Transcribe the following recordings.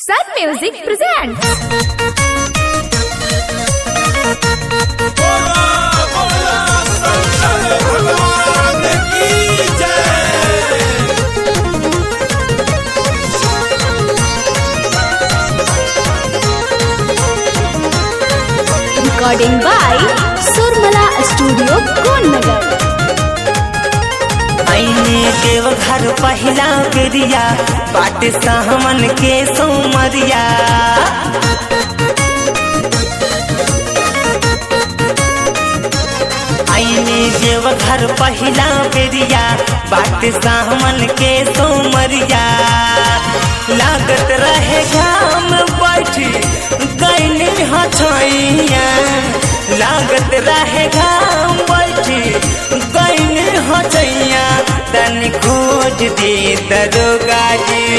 Sun Music presents. Recording by Surmala Studio, Konnagar. आईने देव घर पहिला बेरिया बाट सामन के सोमरिया आईने देव घर पहिला बेरिया बाट सामन के सोमरिया लागत रहे घाम बैठी गईनी हछैया लागत रहे घाम बैठी गईनी हछैया तनी खोज दे दरोगा जी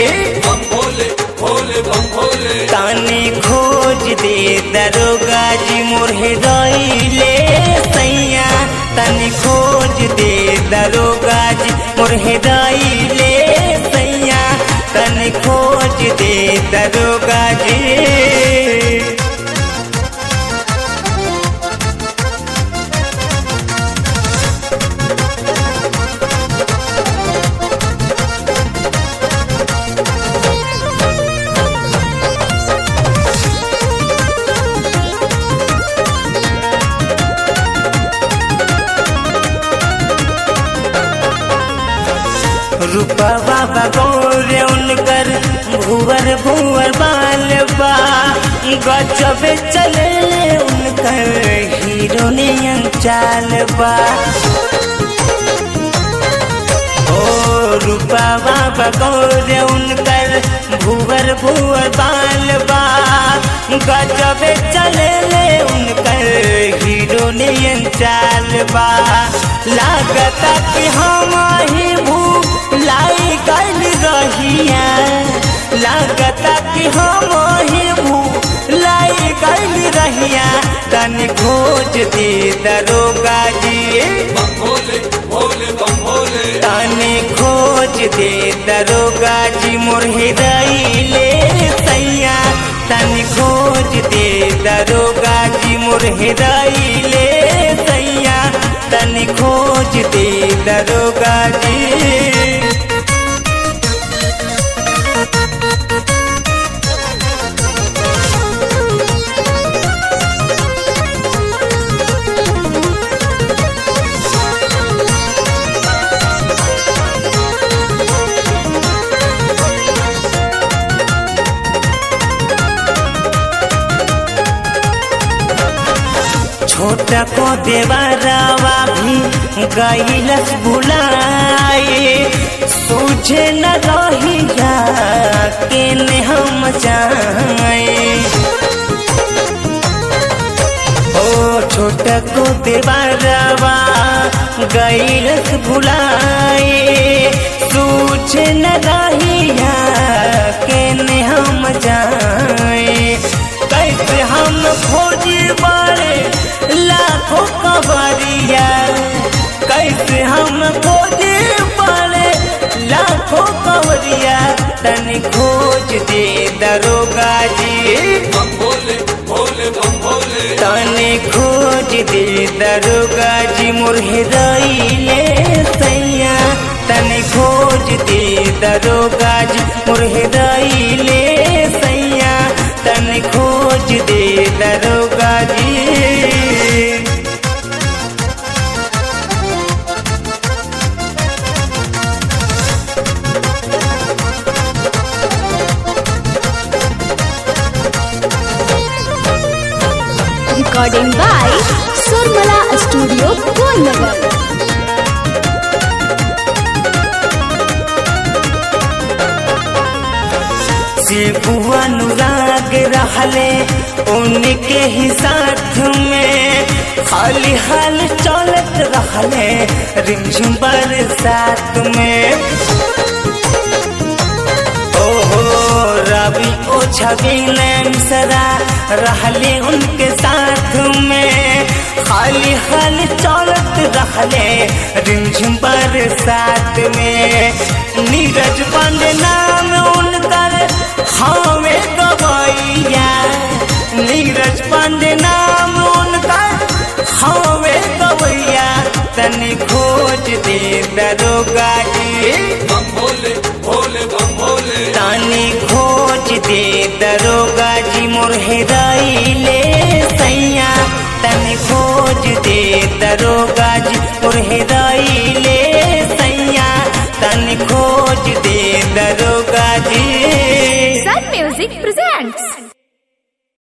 तनी खोज दे दरोगा जी मोरे रईले सैया तनी खोज दे दरोगा जी मोरे रईले सैया तनी खोज दे दरोगा जी। रूपा बाबा गौरे उनकर भुवर भुवर बाल बा गजबे चले उनकर हीरो ने चाल बा ओ रूपा बाबा गौरे उनकर भुवर भुवर बाल बा गजबे चले उनकर हीरो ने चाल बा लागता कि हम ही लाई गल रहिया लागता कि हम ही लाई गल रहिया तनी खोज दे दरोगा जी तनी खोज दे दरोगा जी मोरे रईले सैया तनी खोज दे दरोगा जी मोरे रईले सैया तनी खोज दे दरोगा जी। छोटा को देवरावा भी गईलस भुलाए सूझे न रहिया के ने हम जाए ओ छोटा को देवरावा गईलस भुलाए सूझे न रहिया के ने हम जाए कैसे हम खोजी बारे लाखों कवरिया कैसे हम खोजे पड़े लाखों कवरिया तनी खोज दे दरोगा जी तनी खोज दे दरोगा जी मोरे रईले सैया तनी खोज दे दरोगा जी मोरे रईले सैया तनी खोज दे दरोगा जी। Recording by Surmala Studio, Konnagar. Shibu Anurag रहले उनके ही साथ में खाली हाल चलत रहले रिमझिम बरसात में ओहो रवि ओ छवि मिसरा रहले उनके साथ में खाली हाल चलत रहले रिमझिम बरसात में नीरज पांडे नाम उनकर हमें दे दरोगा जी, तानी खोज दे दरोगा जी मोर हेराइले सैया, तानी खोज दे दरोगा जी मोर हेराइले सैया, तानी खोज दे दरोगा जी। Sun Music presents